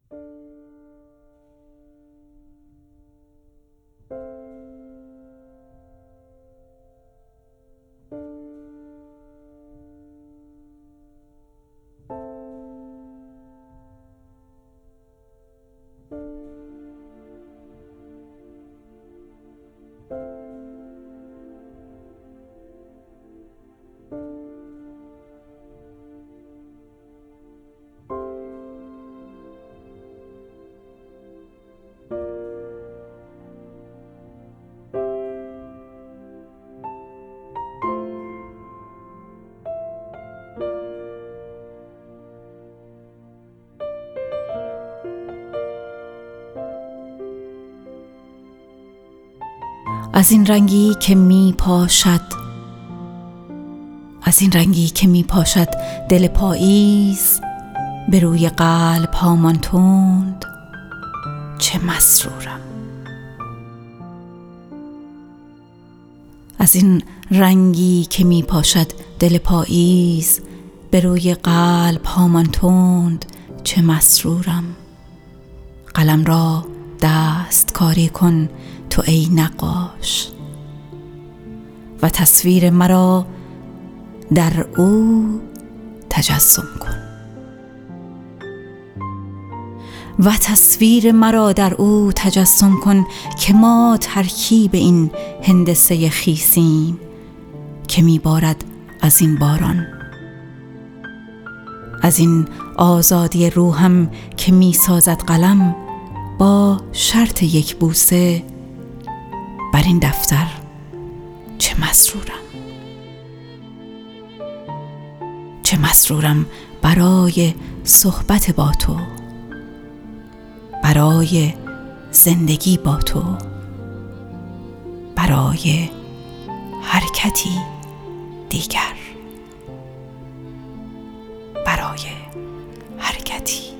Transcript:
از این رنگی که می پاشد، از این رنگی که می پاشد دل پاییز به روی قلب هامان تند، چه مسرورم. از این رنگی که می پاشد دل پاییز به روی قلب هامان تند، چه مسرورم. قلم را دست کاری کن تو ای نقاش و تصویر مرا در او تجسم کن، و تصویر مرا در او تجسم کن که ما ترکیب این هندسه خیسیم که میبارد از این باران. از این آزادی روحم که میسازد قلم با شرط یک بوسه بر این دفتر، چه مسرورم. چه مسرورم برای صحبت با تو، برای زندگی با تو، برای حرکتی دیگر، برای حرکتی